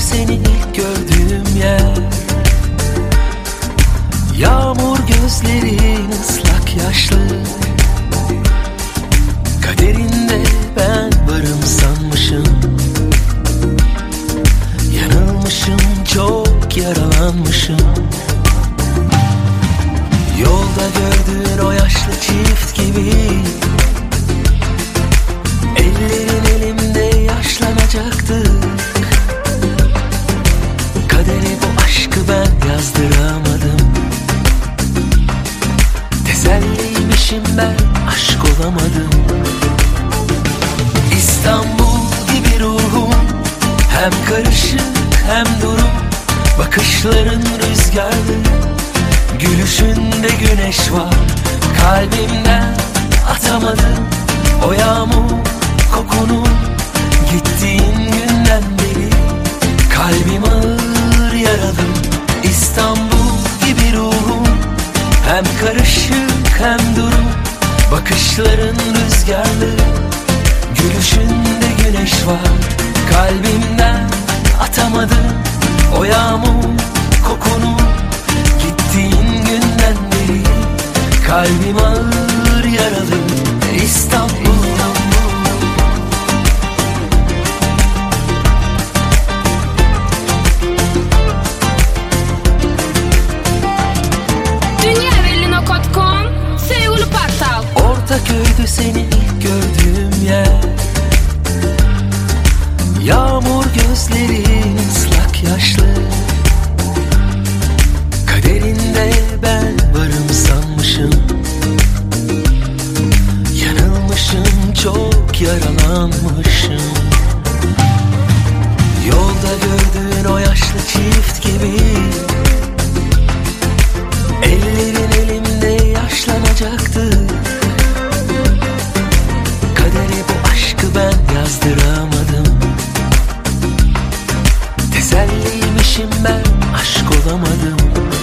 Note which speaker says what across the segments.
Speaker 1: seni ilk gördüğüm yer. Yağmur gözlerin ıslak yaşlı, kaderinde ben varım sanmışım. Yanılmışım, çok yaralanmışım. Yolda gördüğün o yaşlı çift gibi, ellerin elimde yaşlanacaktık. Kadere bu aşkı ben yazdıramadım. Teselliymişim ben, aşk olamadım. İstanbul gibi ruhum, hem karışık hem duruk. Bakışların rüzgarlı, gülüşünde güneş var. Kalbimden atamadım o yağmur kokunu. Gittiğin günden beri kalbim ağır yaralı. İstanbul gibi ruhum, hem karışık hem duruk. Bakışların rüzgarlı, gülüşünde güneş var. Kalbimden atamadım o yağmur kokunu. Gittiğin günden beri kalbim ağır yaralı. İstanbul. Ortaköy'dü seni ilk gördüğüm yer. Yağmur gözlerin ıslak yaşlı, kaderinde ben varım sanmışım. Yanılmışım, çok yaralanmışım. Yolda gördüğün o yaşlı çift gibi, ellerin elimde yaşlanacaktı. Kadere bu aşkı ben yazdıramadım. Teselliymişim ben, aşk olamadım.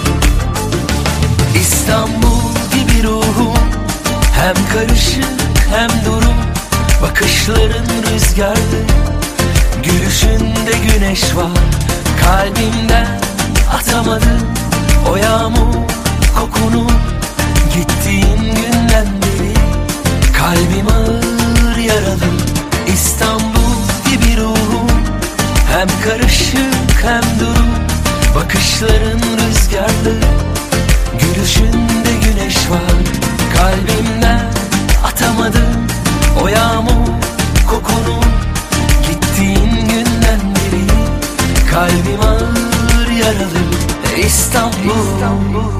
Speaker 1: İstanbul gibi ruhum, hem karışık hem duruk. Bakışların rüzgarlı, gülüşünde güneş var. Kalbimden atamadım o yağmur kokunu. Gittiğin günden beri kalbim ağır yaralı. İstanbul gibi ruhum, hem karışık hem duruk. Bakışların rüzgarlı, gülüşünde güneş var. Kalbimden atamadım o yağmur kokunu. Gittiğin günden beri kalbim ağır yaralı. İstanbul.